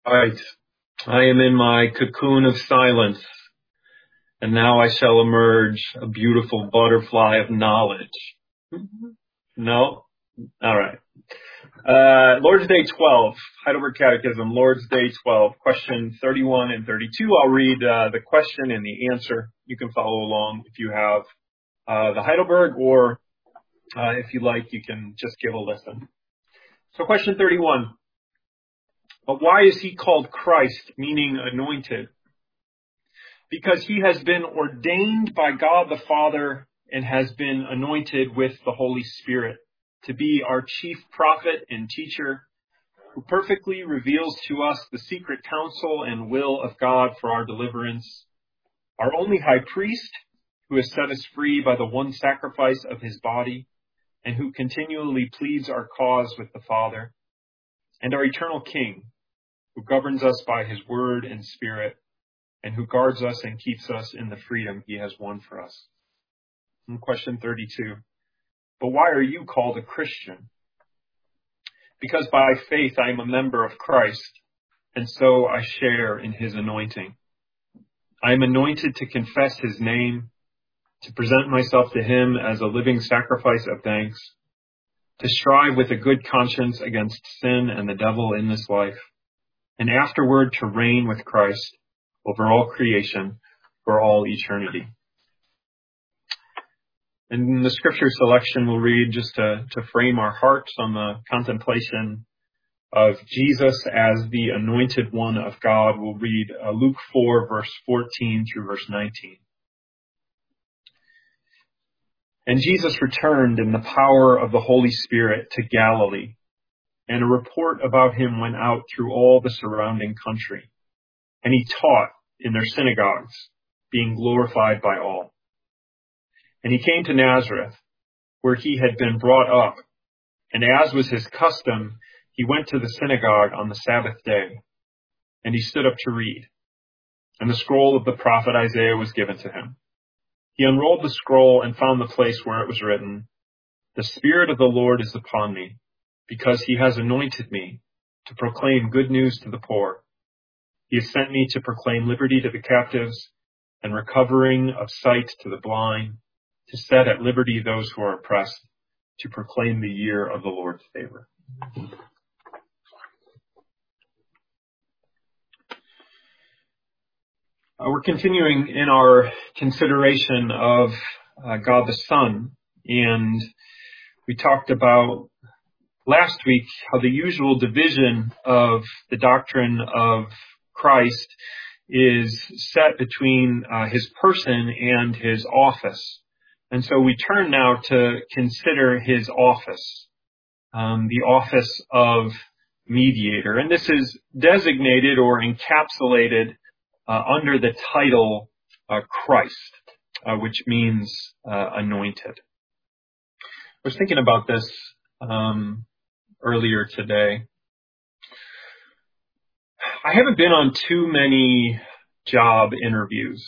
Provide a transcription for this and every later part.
Right. I am in my cocoon of silence, and now I shall emerge a beautiful butterfly of knowledge. No? All right. Lord's Day 12, Heidelberg Catechism, Lord's Day 12, question 31 and 32. I'll read the question and the answer. You can follow along if you have the Heidelberg, or if you like, you can just give a listen. So question 31. But why is he called Christ, meaning anointed? Because he has been ordained by God the Father and has been anointed with the Holy Spirit to be our chief prophet and teacher, who perfectly reveals to us the secret counsel and will of God for our deliverance, our only high priest, who has set us free by the one sacrifice of his body, and who continually pleads our cause with the Father, and our eternal King, who governs us by his word and spirit, and who guards us and keeps us in the freedom he has won for us. And question 32. But why are you called a Christian? Because by faith I am a member of Christ, and so I share in his anointing. I am anointed to confess his name, to present myself to him as a living sacrifice of thanks, to strive with a good conscience against sin and the devil in this life, and afterward to reign with Christ over all creation for all eternity. And in the scripture selection, we'll read just to frame our hearts on the contemplation of Jesus as the anointed one of God. We'll read Luke 4, verse 14 through verse 19. And Jesus returned in the power of the Holy Spirit to Galilee, and a report about him went out through all the surrounding country. And he taught in their synagogues, being glorified by all. And he came to Nazareth, where he had been brought up. And as was his custom, he went to the synagogue on the Sabbath day. And he stood up to read. And the scroll of the prophet Isaiah was given to him. He unrolled the scroll and found the place where it was written, "The Spirit of the Lord is upon me, because he has anointed me to proclaim good news to the poor. He has sent me to proclaim liberty to the captives and recovering of sight to the blind, to set at liberty those who are oppressed, to proclaim the year of the Lord's favor." We're continuing in our consideration of God the Son, and we talked about last week how the usual division of the doctrine of Christ is set between his person and his office. And so we turn now to consider his office, the office of mediator. And this is designated or encapsulated under the title Christ, which means anointed. I was thinking about this earlier today. I haven't been on too many job interviews.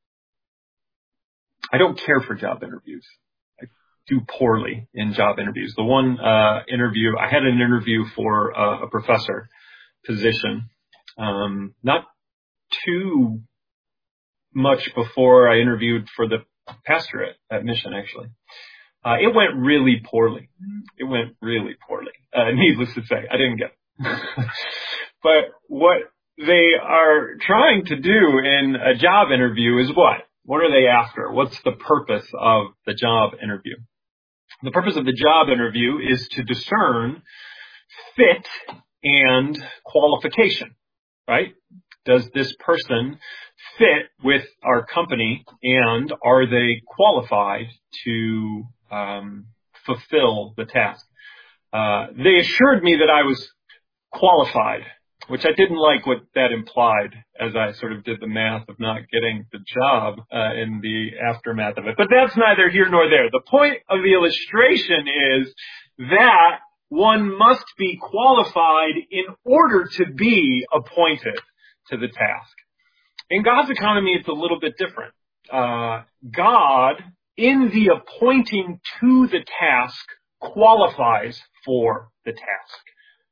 I don't care for job interviews. I do poorly in job interviews. The one interview, I had an interview for a professor position, not too much before I interviewed for the pastorate at Mission, actually. It went really poorly. Needless to say, I didn't get it. But what they are trying to do in a job interview is what? What are they after? What's the purpose of the job interview? The purpose of the job interview is to discern fit and qualification, right? Does this person fit with our company, and are they qualified to fulfill the task? They assured me that I was qualified, which I didn't like what that implied as I sort of did the math of not getting the job in the aftermath of it. But that's neither here nor there. The point of the illustration is that one must be qualified in order to be appointed to the task. In God's economy, it's a little bit different. God, in the appointing to the task, qualifies for the task.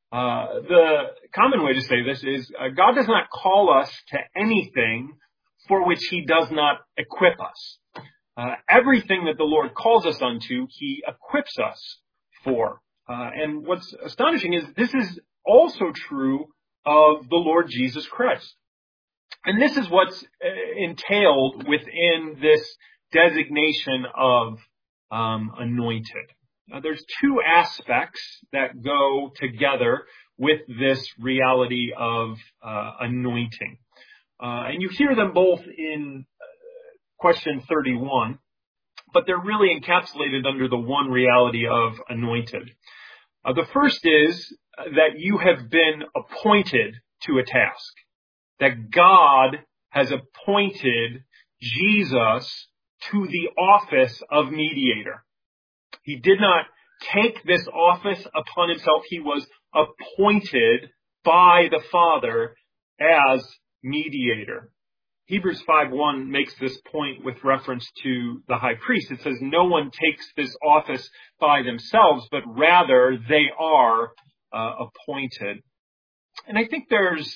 The common way to say this is God does not call us to anything for which he does not equip us. Everything that the Lord calls us unto, he equips us for. And what's astonishing is this is also true of the Lord Jesus Christ. And this is what's entailed within this designation of anointed. There's two aspects that go together with this reality of anointing. And you hear them both in question 31, but they're really encapsulated under the one reality of anointed. The first is that you have been appointed to a task, that God has appointed Jesus to the office of mediator. He did not take this office upon himself. He was appointed by the Father as mediator. Hebrews 5:1 makes this point with reference to the high priest. It says, no one takes this office by themselves, but rather they are appointed. And I think there's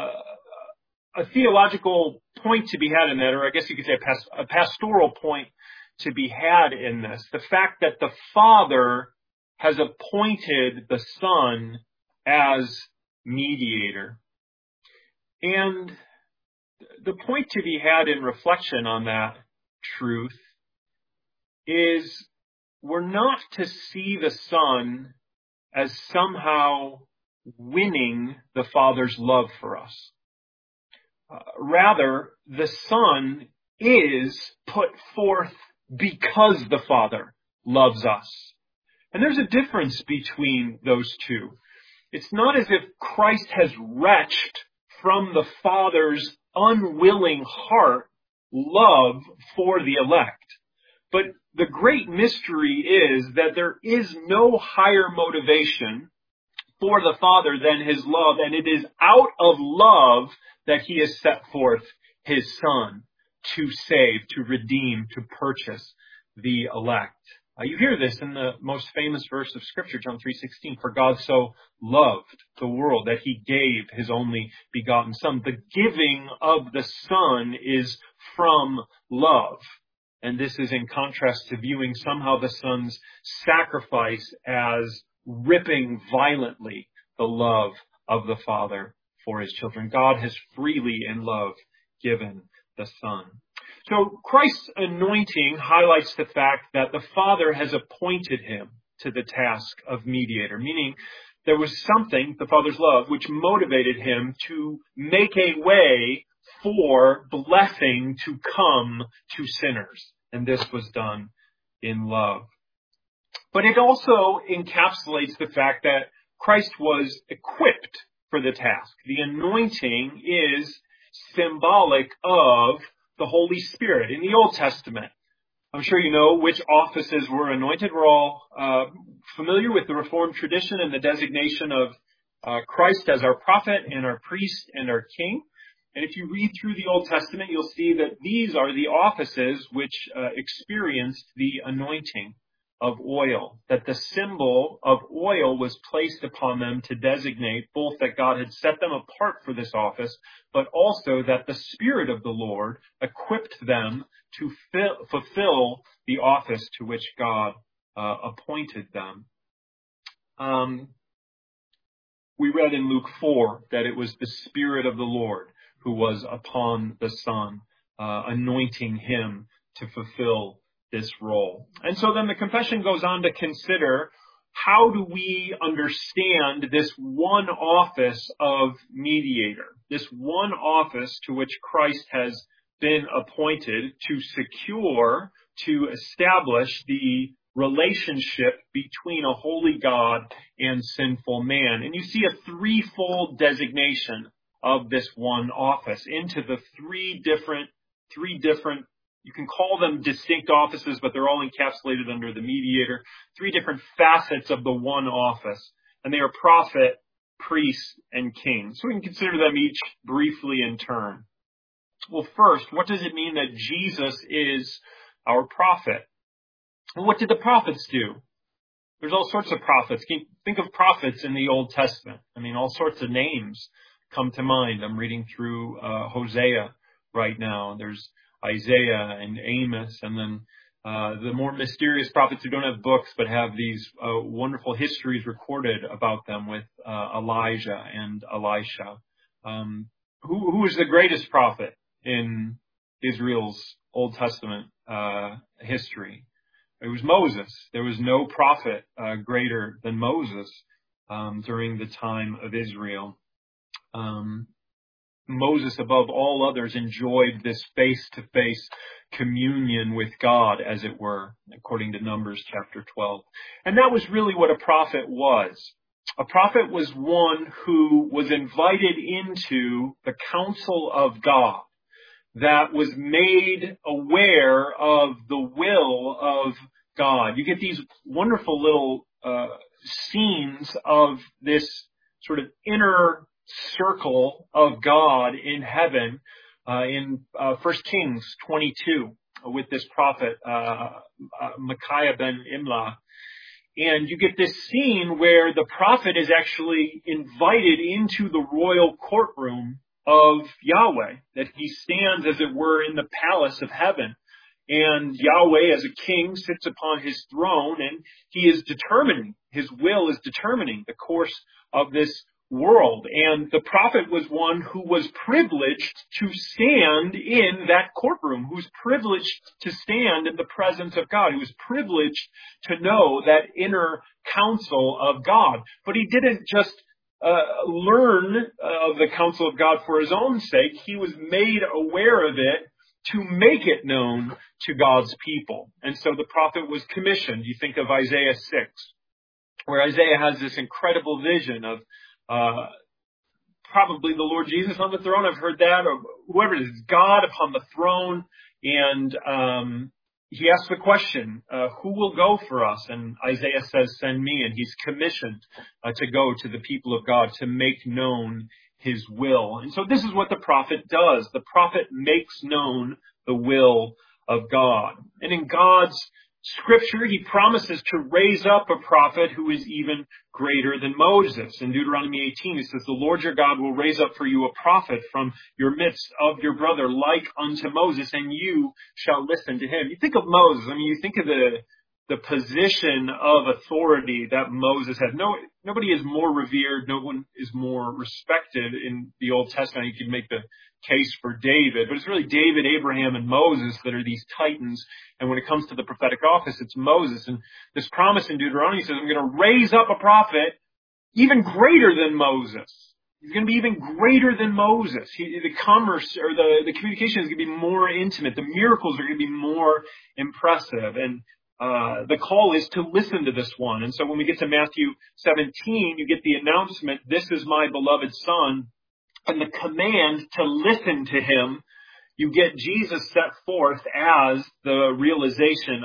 a theological point to be had in that, or I guess you could say a pastoral point to be had in this. The fact that the Father has appointed the Son as mediator. And the point to be had in reflection on that truth is we're not to see the Son as somehow winning the Father's love for us. Rather, the Son is put forth because the Father loves us. And there's a difference between those two. It's not as if Christ has wrenched from the Father's unwilling heart love for the elect. But the great mystery is that there is no higher motivation for the Father than his love, and it is out of love that he has set forth his Son to save, to redeem, to purchase the elect. You hear this in the most famous verse of Scripture, John 3:16, for God so loved the world that he gave his only begotten Son. The giving of the Son is from love. And this is in contrast to viewing somehow the Son's sacrifice as ripping violently the love of the Father for his children. God has freely in love given the Son. So Christ's anointing highlights the fact that the Father has appointed him to the task of mediator, meaning there was something, the Father's love, which motivated him to make a way for blessing to come to sinners. And this was done in love. But it also encapsulates the fact that Christ was equipped for the task. The anointing is symbolic of the Holy Spirit. In the Old Testament, I'm sure you know which offices were anointed. We're all familiar with the Reformed tradition and the designation of Christ as our prophet and our priest and our king. And if you read through the Old Testament, you'll see that these are the offices which experienced the anointing of oil, that the symbol of oil was placed upon them to designate both that God had set them apart for this office, but also that the Spirit of the Lord equipped them to fulfill the office to which God appointed them. We read in Luke 4 that it was the Spirit of the Lord who was upon the Son, anointing him to fulfill this role. And so then the confession goes on to consider, how do we understand this one office of mediator, this one office to which Christ has been appointed to secure, to establish the relationship between a holy God and sinful man. And you see a threefold designation of this one office into the three different, you can call them distinct offices, but they're all encapsulated under the mediator. Three different facets of the one office. And they are prophet, priest, and king. So we can consider them each briefly in turn. Well, first, what does it mean that Jesus is our prophet? Well, what did the prophets do? There's all sorts of prophets. Think of prophets in the Old Testament. I mean, all sorts of names come to mind. I'm reading through Hosea right now. There's Isaiah and Amos, and then the more mysterious prophets who don't have books but have these wonderful histories recorded about them with Elijah and Elisha. Who is the greatest prophet in Israel's Old Testament history? It was Moses. There was no prophet greater than Moses during the time of Israel. Moses, above all others, enjoyed this face-to-face communion with God, as it were, according to Numbers chapter 12. And that was really what a prophet was. A prophet was one who was invited into the counsel of God, that was made aware of the will of God. You get these wonderful little scenes of this sort of inner circle of God in heaven in 1 Kings 22 with this prophet Micaiah ben Imlah. And you get this scene where the prophet is actually invited into the royal courtroom of Yahweh, that he stands, as it were, in the palace of heaven. And Yahweh, as a king, sits upon his throne, and he is determining, his will is determining the course of this world. And the prophet was one who was privileged to stand in that courtroom, who was privileged to stand in the presence of God, who was privileged to know that inner counsel of God. But he didn't just learn of the counsel of God for his own sake. He was made aware of it to make it known to God's people. And so the prophet was commissioned. You think of Isaiah 6, where Isaiah has this incredible vision of probably the Lord Jesus on the throne. I've heard that, or whoever it is, God upon the throne. And he asks the question, who will go for us? And Isaiah says, send me. And he's commissioned to go to the people of God to make known his will. And so this is what the prophet does. The prophet makes known the will of God. And in God's Scripture, he promises to raise up a prophet who is even greater than Moses. In Deuteronomy 18, he says, the Lord your God will raise up for you a prophet from your midst of your brother, like unto Moses, and you shall listen to him. You think of Moses, I mean, you think of the position of authority that Moses had. Nobody is more revered, no one is more respected in the Old Testament. You could make the case for David, but it's really David, Abraham, and Moses that are these titans. And when it comes to the prophetic office, it's Moses. And this promise in Deuteronomy says, I'm going to raise up a prophet even greater than Moses. He's going to be even greater than Moses. The commerce or the communication is going to be more intimate. The miracles are going to be more impressive. And the call is to listen to this one. And so when we get to Matthew 17, you get the announcement, this is my beloved son, and the command to listen to him. You get Jesus set forth as the realization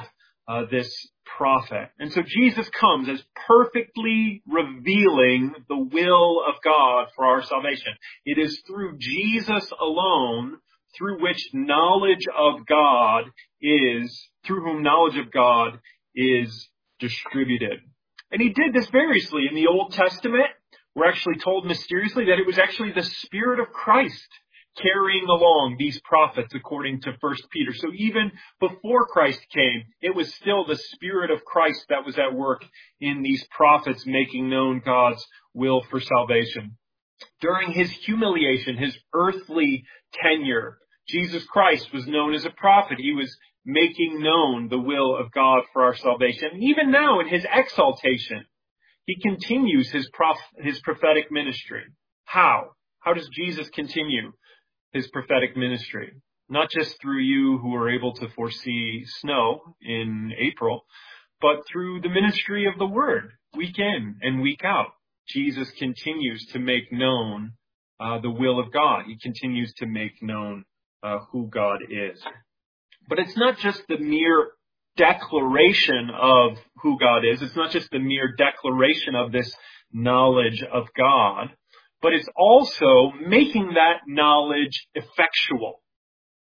of this prophet. And so Jesus comes as perfectly revealing the will of God for our salvation. It is through Jesus alone through which knowledge of God through whom knowledge of God is distributed. And he did this variously. In the Old Testament, we're actually told mysteriously that it was actually the Spirit of Christ carrying along these prophets, according to 1 Peter. So even before Christ came, it was still the Spirit of Christ that was at work in these prophets, making known God's will for salvation. During his humiliation, his earthly tenure, Jesus Christ was known as a prophet. He was making known the will of God for our salvation. And even now in his exaltation, he continues his prophetic ministry. How? How does Jesus continue his prophetic ministry? Not just through you who are able to foresee snow in April, but through the ministry of the Word, week in and week out. Jesus continues to make known the will of God. He continues to make known who God is. But it's not just the mere declaration of who God is. It's not just the mere declaration of this knowledge of God, but it's also making that knowledge effectual.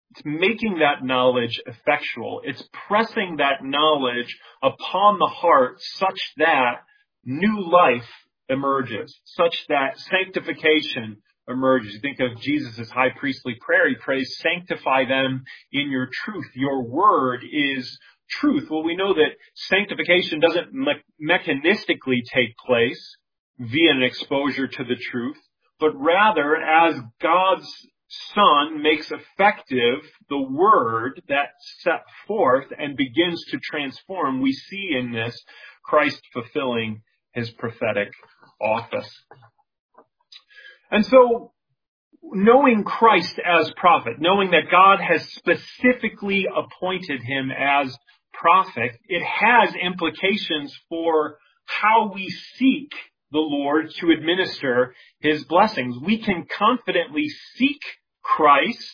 It's making that knowledge effectual. It's pressing that knowledge upon the heart such that new life emerges, such that sanctification emerges. You think of Jesus' high priestly prayer. He prays, sanctify them in your truth. Your word is truth. Well, we know that sanctification doesn't mechanistically take place via an exposure to the truth, but rather as God's Son makes effective the word that's set forth and begins to transform, we see in this Christ fulfilling his prophetic office. And so, knowing Christ as prophet, knowing that God has specifically appointed him as prophet, it has implications for how we seek the Lord to administer his blessings. We can confidently seek Christ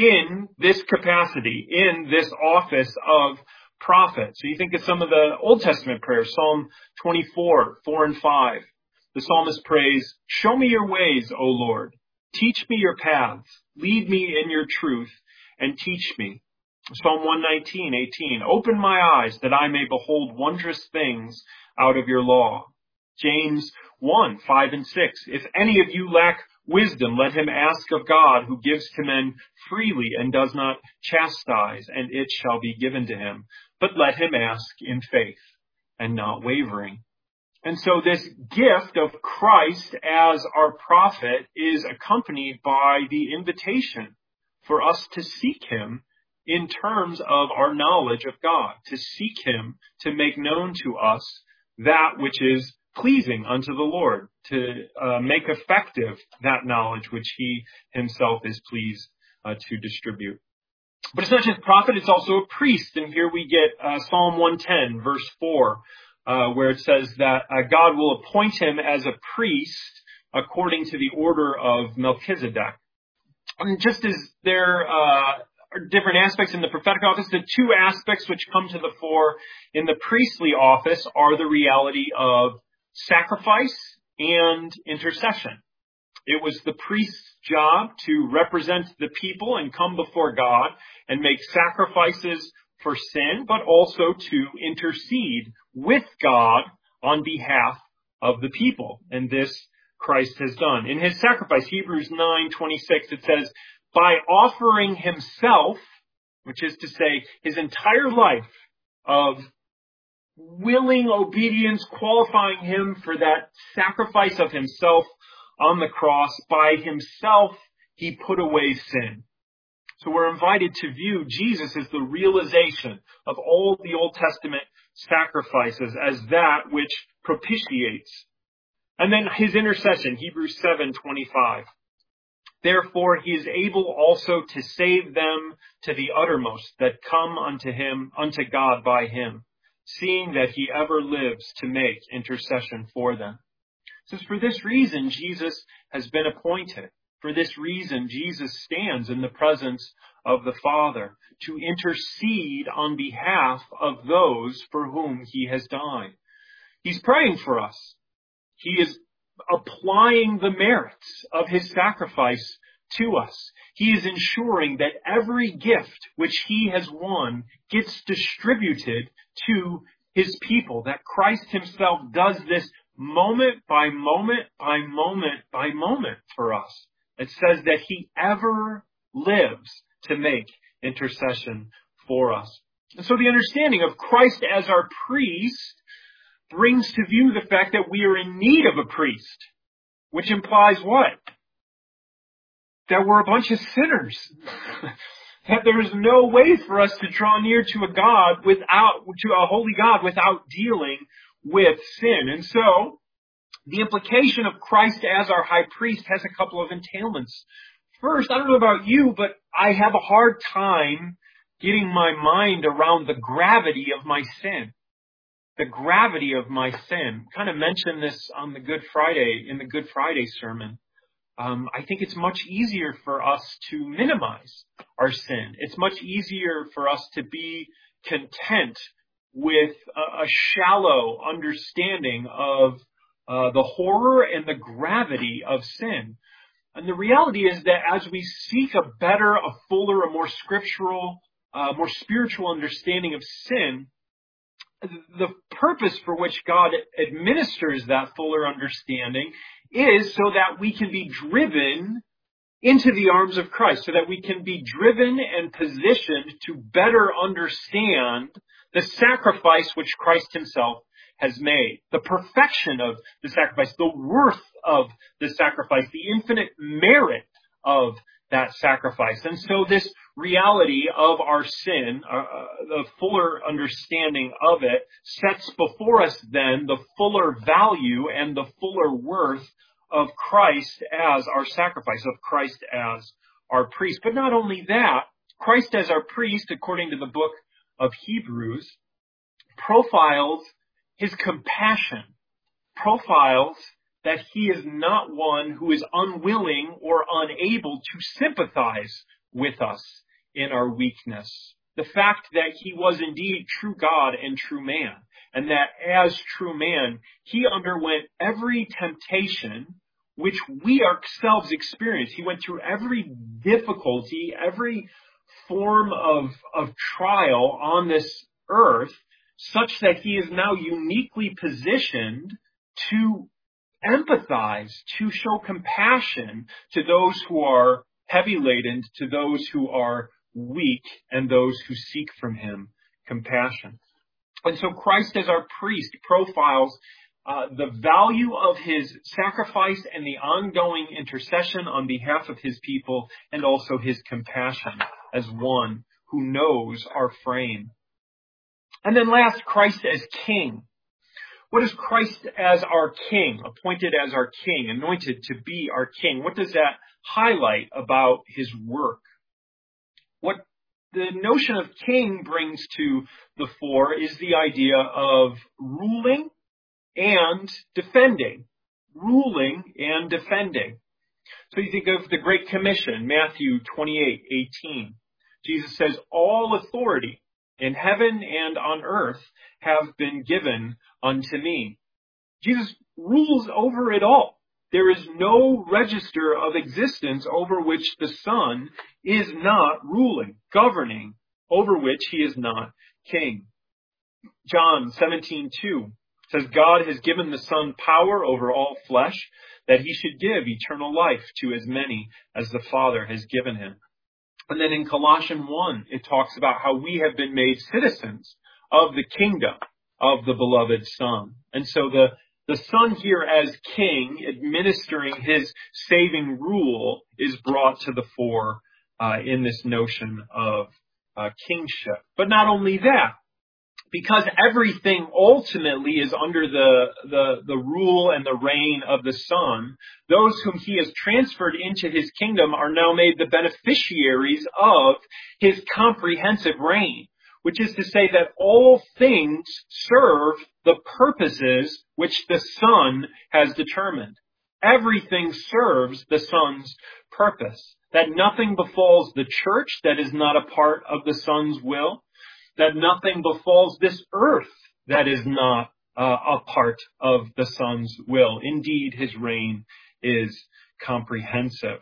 in this capacity, in this office of prophet. So you think of some of the Old Testament prayers, Psalm 24, 4 and 5. The psalmist prays, show me your ways, O Lord. Teach me your paths. Lead me in your truth and teach me. Psalm 119, 18. Open my eyes that I may behold wondrous things out of your law. James 1, 5 and 6. If any of you lack wisdom, let him ask of God, who gives to men freely and does not chastise, and it shall be given to him. But let him ask in faith and not wavering. And so this gift of Christ as our prophet is accompanied by the invitation for us to seek him in terms of our knowledge of God, to seek him to make known to us that which is pleasing unto the Lord, to make effective that knowledge which he himself is pleased to distribute. But it's not just prophet, it's also a priest. And here we get Psalm 110, verse 4, where it says that God will appoint him as a priest according to the order of Melchizedek. And just as there are different aspects in the prophetic office, the two aspects which come to the fore in the priestly office are the reality of sacrifice and intercession. It was the priest's job to represent the people and come before God and make sacrifices for sin, but also to intercede with God on behalf of the people. And this Christ has done. In his sacrifice, Hebrews 9:26, it says, by offering himself, which is to say his entire life of willing obedience, qualifying him for that sacrifice of himself on the cross, by himself he put away sin. So we're invited to view Jesus as the realization of all the Old Testament sacrifices as that which propitiates. And then his intercession, Hebrews 7:25. Therefore he is able also to save them to the uttermost that come unto God by him, seeing that he ever lives to make intercession for them. It says, for this reason, Jesus has been appointed. For this reason, Jesus stands in the presence of the Father to intercede on behalf of those for whom he has died. He's praying for us. He is applying the merits of his sacrifice to us. He is ensuring that every gift which he has won gets distributed to his people, that Christ himself does this moment by moment by moment by moment for us. It says that he ever lives to make intercession for us. And so the understanding of Christ as our priest brings to view the fact that we are in need of a priest, which implies what? That we're a bunch of sinners. That there is no way for us to draw near to a holy God without dealing with sin. And so, the implication of Christ as our high priest has a couple of entailments. First, I don't know about you, but I have a hard time getting my mind around the gravity of my sin. The gravity of my sin. I kind of mentioned this on in the Good Friday sermon. I think it's much easier for us to minimize our sin. It's much easier for us to be content with a shallow understanding of the horror and the gravity of sin. And the reality is that as we seek a better, a fuller, a more scriptural, more spiritual understanding of sin, the purpose for which God administers that fuller understanding is so that we can be driven into the arms of Christ, so that we can be driven and positioned to better understand the sacrifice which Christ himself has made, the perfection of the sacrifice, the worth of the sacrifice, the infinite merit of that sacrifice. And so this reality of our sin, the fuller understanding of it, sets before us then the fuller value and the fuller worth of Christ as our sacrifice, of Christ as our priest. But not only that, Christ as our priest, according to the book of Hebrews, profiles his compassion, profiles that he is not one who is unwilling or unable to sympathize with us in our weakness. The fact that he was indeed true God and true man, and that as true man, he underwent every temptation which we ourselves experience. He went through every difficulty, every form of trial on this earth, such that he is now uniquely positioned to empathize, to show compassion to those who are heavy laden, to those who are weak, and those who seek from him compassion. And so Christ as our priest profiles the value of his sacrifice and the ongoing intercession on behalf of his people, and also his compassion as one who knows our frame. And then last, Christ as king. What is Christ as our king, appointed as our king, anointed to be our king? What does that highlight about his work? What the notion of king brings to the fore is the idea of ruling and defending. Ruling and defending. So you think of the Great Commission, Matthew 28:18. Jesus says, all authority in heaven and on earth have been given unto me. Jesus rules over it all. There is no register of existence over which the Son is not ruling, governing, over which he is not king. John 17:2 says, God has given the Son power over all flesh, that he should give eternal life to as many as the Father has given him. And then in Colossians 1, it talks about how we have been made citizens of the kingdom of the beloved Son. And so the Son here as king, administering his saving rule, is brought to the fore in this notion of kingship. But not only that, because everything ultimately is under the rule and the reign of the Son, those whom he has transferred into his kingdom are now made the beneficiaries of his comprehensive reign, which is to say that all things serve the purposes which the Son has determined. Everything serves the Son's purpose. That nothing befalls the church that is not a part of the Son's will. That nothing befalls this earth that is not a part of the Son's will. Indeed, his reign is comprehensive.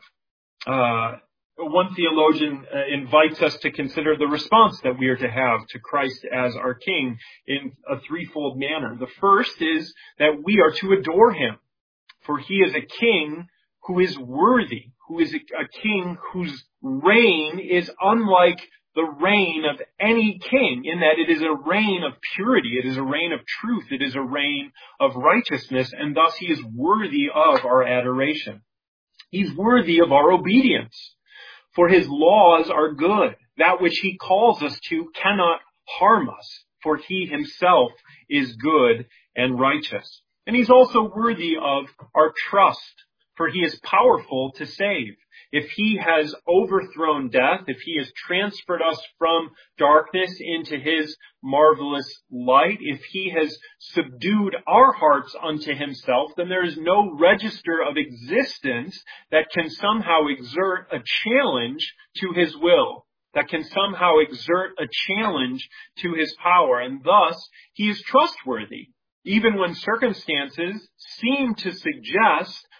One theologian invites us to consider the response that we are to have to Christ as our King in a threefold manner. The first is that we are to adore him, for he is a king who is worthy, who is a king whose reign is unlike the reign of any king, in that it is a reign of purity, it is a reign of truth, it is a reign of righteousness, and thus he is worthy of our adoration. He's worthy of our obedience, for his laws are good. That which he calls us to cannot harm us, for he himself is good and righteous. And he's also worthy of our trust, for he is powerful to save. If he has overthrown death, if he has transferred us from darkness into his marvelous light, if he has subdued our hearts unto himself, then there is no register of existence that can somehow exert a challenge to his will, that can somehow exert a challenge to his power. And thus, he is trustworthy, even when circumstances seem to suggest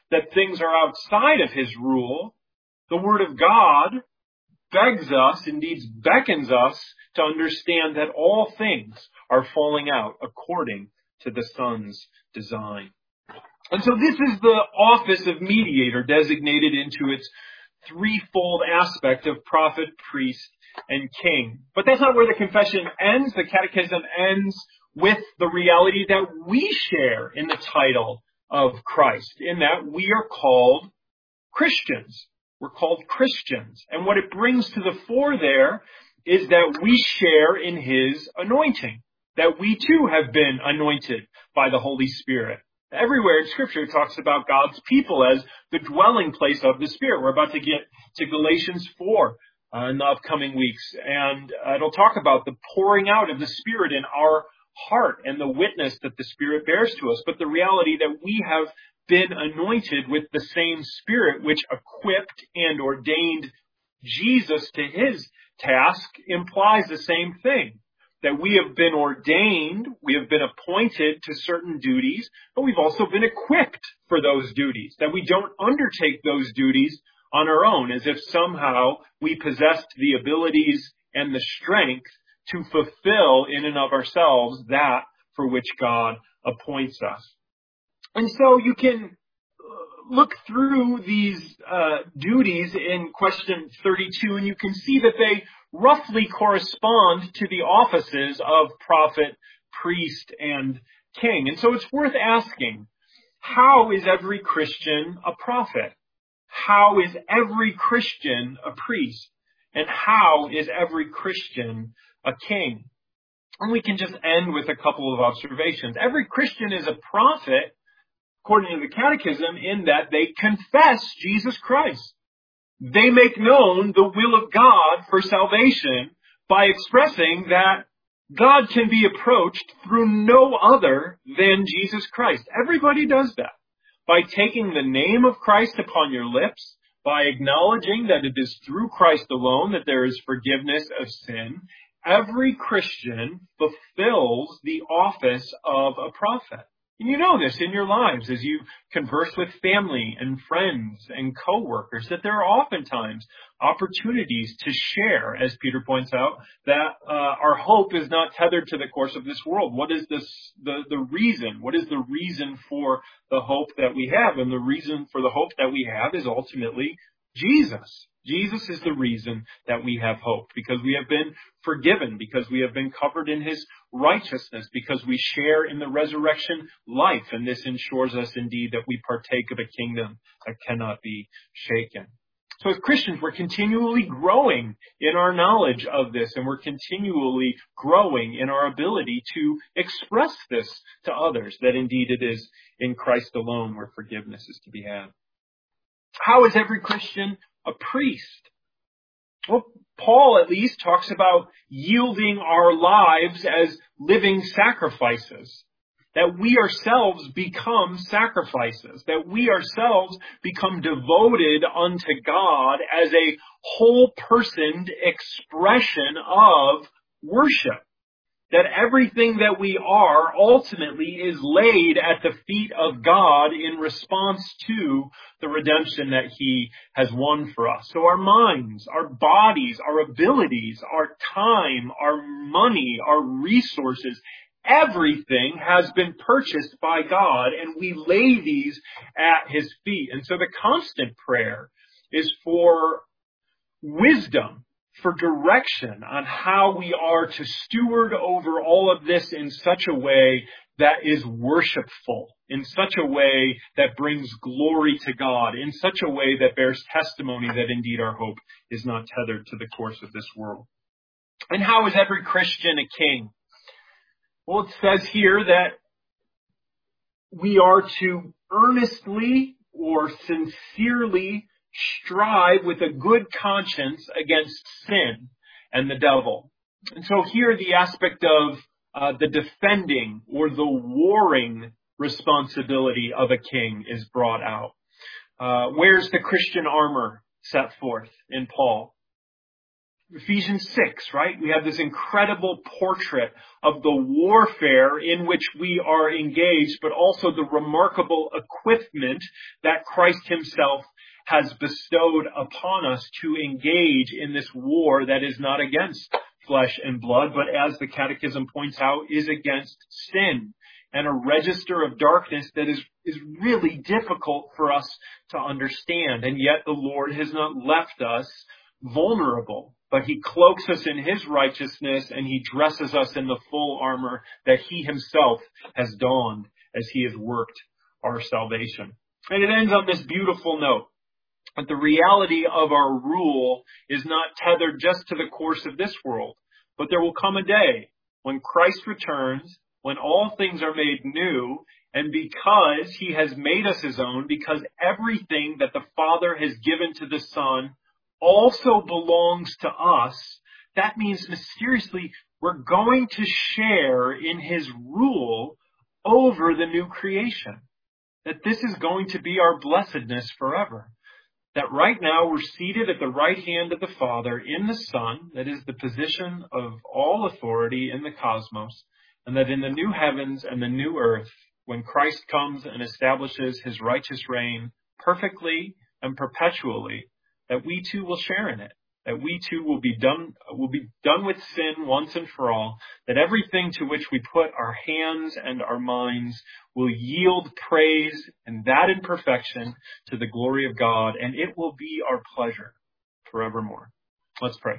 that things are outside of his rule, the Word of God begs us, indeed beckons us, to understand that all things are falling out according to the Son's design. And so this is the office of mediator designated into its threefold aspect of prophet, priest, and king. But that's not where the confession ends. The catechism ends with the reality that we share in the title of Christ, in that we are called Christians. We're called Christians. And what it brings to the fore there is that we share in his anointing, that we too have been anointed by the Holy Spirit. Everywhere in Scripture it talks about God's people as the dwelling place of the Spirit. We're about to get to Galatians 4 in the upcoming weeks, and it'll talk about the pouring out of the Spirit in our heart and the witness that the Spirit bears to us. But the reality that we have been anointed with the same Spirit which equipped and ordained Jesus to his task implies the same thing. That we have been ordained, we have been appointed to certain duties, but we've also been equipped for those duties. That we don't undertake those duties on our own, as if somehow we possessed the abilities and the strength to fulfill in and of ourselves that for which God appoints us. And so you can look through these duties in question 32, and you can see that they roughly correspond to the offices of prophet, priest, and king. And so it's worth asking, how is every Christian a prophet? How is every Christian a priest? And how is every Christian a king? And we can just end with a couple of observations. Every Christian is a prophet, according to the Catechism, in that they confess Jesus Christ. They make known the will of God for salvation by expressing that God can be approached through no other than Jesus Christ. Everybody does that. By taking the name of Christ upon your lips, by acknowledging that it is through Christ alone that there is forgiveness of sin, every Christian fulfills the office of a prophet. And you know this in your lives as you converse with family and friends and co-workers, that there are oftentimes opportunities to share, as Peter points out, that our hope is not tethered to the course of this world. What is the reason? What is the reason for the hope that we have? And the reason for the hope that we have is ultimately Jesus. Jesus is the reason that we have hope, because we have been forgiven, because we have been covered in his righteousness, because we share in the resurrection life. And this ensures us indeed that we partake of a kingdom that cannot be shaken. So as Christians, we're continually growing in our knowledge of this, and we're continually growing in our ability to express this to others, that indeed it is in Christ alone where forgiveness is to be had. How is every Christian a priest? Well, Paul at least talks about yielding our lives as living sacrifices. That we ourselves become sacrifices. That we ourselves become devoted unto God as a whole-personed expression of worship. That everything that we are ultimately is laid at the feet of God in response to the redemption that he has won for us. So our minds, our bodies, our abilities, our time, our money, our resources, everything has been purchased by God, and we lay these at his feet. And so the constant prayer is for wisdom, for direction on how we are to steward over all of this in such a way that is worshipful, in such a way that brings glory to God, in such a way that bears testimony that indeed our hope is not tethered to the course of this world. And how is every Christian a king? Well, it says here that we are to earnestly or sincerely strive with a good conscience against sin and the devil. And so here the aspect of the defending or the warring responsibility of a king is brought out. Where's the Christian armor set forth in Paul? Ephesians 6, right? We have this incredible portrait of the warfare in which we are engaged, but also the remarkable equipment that Christ himself has bestowed upon us to engage in this war that is not against flesh and blood, but as the Catechism points out, is against sin and a register of darkness that is really difficult for us to understand. And yet the Lord has not left us vulnerable, but he cloaks us in his righteousness and he dresses us in the full armor that he himself has donned as he has worked our salvation. And it ends on this beautiful note. But the reality of our rule is not tethered just to the course of this world, but there will come a day when Christ returns, when all things are made new, and because he has made us his own, because everything that the Father has given to the Son also belongs to us, that means mysteriously we're going to share in his rule over the new creation. That this is going to be our blessedness forever. That right now we're seated at the right hand of the Father in the Son, that is the position of all authority in the cosmos, and that in the new heavens and the new earth, when Christ comes and establishes his righteous reign perfectly and perpetually, that we too will share in it, that we too will be done with sin once and for all, that everything to which we put our hands and our minds will yield praise, and that in perfection, to the glory of God, and it will be our pleasure forevermore. Let's pray.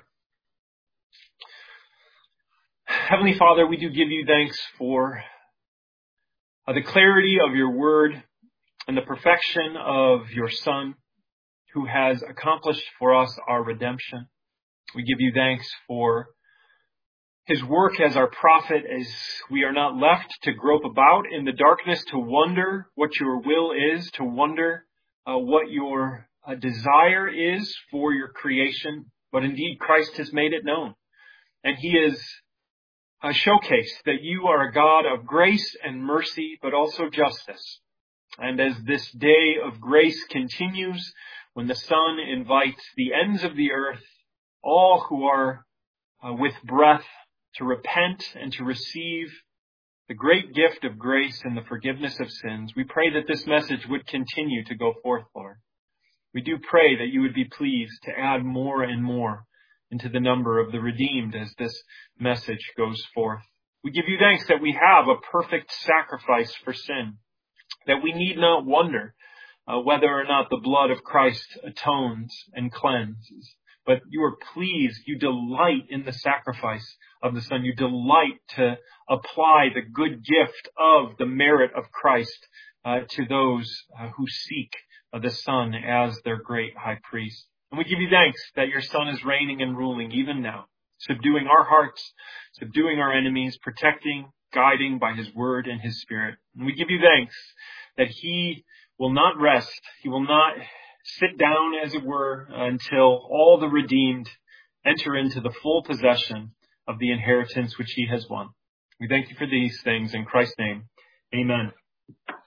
Heavenly Father, we do give you thanks for the clarity of your word and the perfection of your Son, who has accomplished for us our redemption. We give you thanks for his work as our prophet, as we are not left to grope about in the darkness to wonder what your will is, to wonder what your desire is for your creation. But indeed, Christ has made it known. And he has showcased that you are a God of grace and mercy, but also justice. And as this day of grace continues, when the Son invites the ends of the earth, all who are with breath, to repent and to receive the great gift of grace and the forgiveness of sins, we pray that this message would continue to go forth, Lord. We do pray that you would be pleased to add more and more into the number of the redeemed as this message goes forth. We give you thanks that we have a perfect sacrifice for sin, that we need not wonder whether or not the blood of Christ atones and cleanses. But you are pleased, you delight in the sacrifice of the Son. You delight to apply the good gift of the merit of Christ to those who seek the Son as their great high priest. And we give you thanks that your Son is reigning and ruling even now, subduing our hearts, subduing our enemies, protecting, guiding by his word and his Spirit. And we give you thanks that he will not rest. He will not sit down, as it were, until all the redeemed enter into the full possession of the inheritance which he has won. We thank you for these things in Christ's name. Amen.